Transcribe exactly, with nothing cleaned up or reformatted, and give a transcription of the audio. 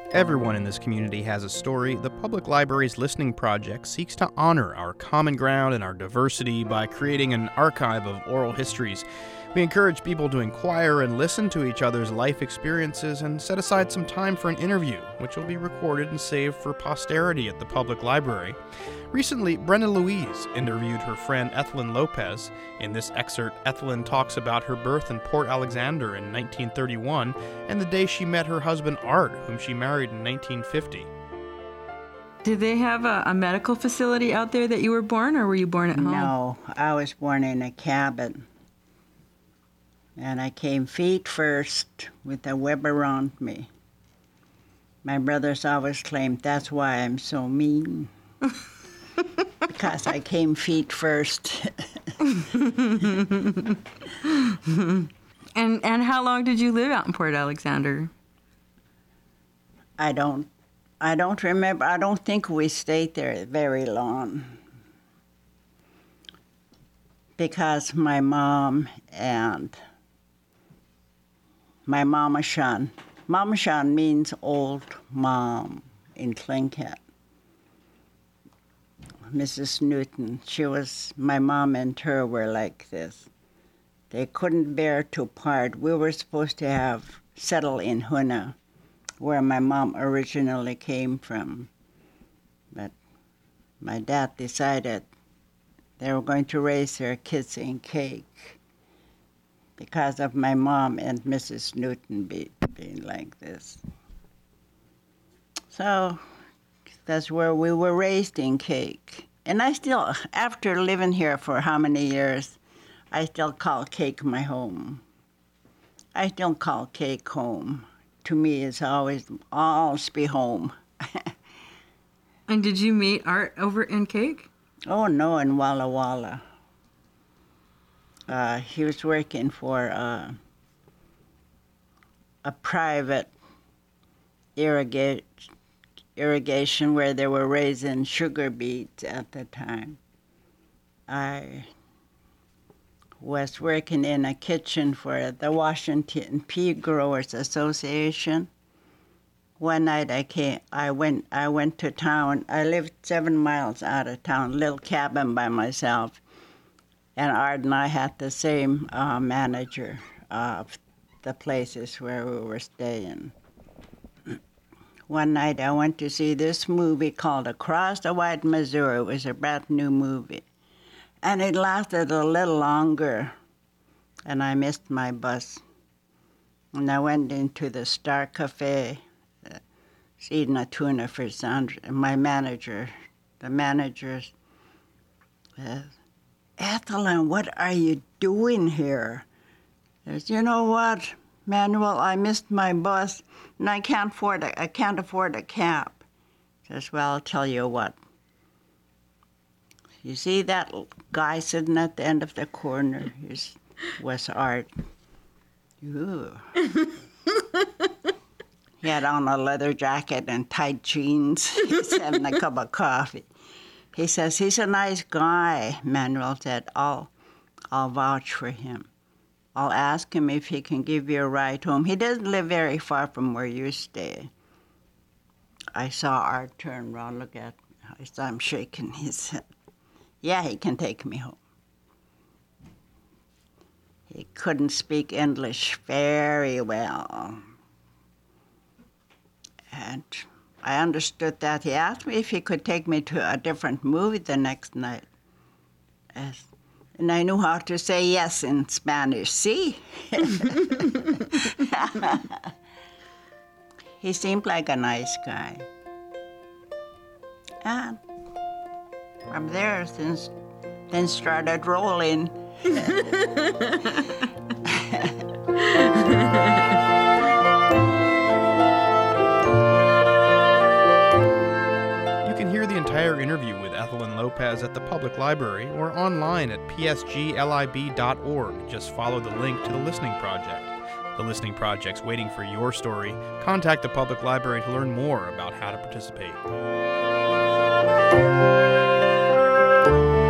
Everyone in this community has a story. The Public Library's Listening Project seeks to honor our common ground and our diversity by creating an archive of oral histories. We encourage people to inquire and listen to each other's life experiences and set aside some time for an interview, which will be recorded and saved for posterity at the Public Library. Recently, Brenda Louise interviewed her friend Ethelyn Lopez. In this excerpt, Ethelyn talks about her birth in Port Alexander in nineteen thirty-one and the day she met her husband Art, whom she married in nineteen fifty. Did they have a, a medical facility out there that you were born, or were you born at home? No, I was born in a cabin. And I came feet first with a web around me. My brothers always claimed that's why I'm so mean. Because I came feet first. and and how long did you live out in Port Alexander? I don't I don't remember. I don't think we stayed there very long. Because my mom and my Mama Shan. Mama Shan means old mom in Tlingit. Missus Newton, she was, my mom and her were like this. They couldn't bear to part. We were supposed to have settled in Huna, where my mom originally came from. But my dad decided they were going to raise their kids in Cake because of my mom and Missus Newton be, being like this. So that's where we were raised in Cake. And I still, after living here for how many years, I still call Cake my home. I still call Cake home. To me, it's always, always be home. And did you meet Art over in Cake? Oh, no, in Walla Walla. Uh, he was working for uh, a private irrigation irrigation where they were raising sugar beets at the time. I was working in a kitchen for the Washington Pea Growers Association. One night I came, I went, I went to town. I lived seven miles out of town, little cabin by myself. And Art and I had the same uh, manager of the places where we were staying. One night I went to see this movie called Across the White Missouri. It was a brand new movie. And it lasted a little longer, and I missed my bus. And I went into the Star Cafe, uh, eating a tuna for Sandra. And my manager, the manager says, Ethelyn, what are you doing here? I said, you know what, Manuel, I missed my bus, and I can't afford a, I can't afford a cab. He says, well, I'll tell you what. You see that guy sitting at the end of the corner? He was Art. Ooh. He had on a leather jacket and tight jeans. He's having a cup of coffee. He says, he's a nice guy, Manuel said. I'll, I'll vouch for him. I'll ask him if he can give you a ride home. He doesn't live very far from where you stay. I saw Art turn around, look at me. I saw him shaking his head. Yeah, he can take me home. He couldn't speak English very well. And I understood that. He asked me if he could take me to a different movie the next night. As And I knew how to say yes in Spanish. See? He seemed like a nice guy. And from there, things then started rolling. Entire interview with Ethelyn Lopez at the Public Library or online at p s g lib dot org. Just follow the link to the Listening Project. The Listening Project's waiting for your story. Contact the Public Library to learn more about how to participate.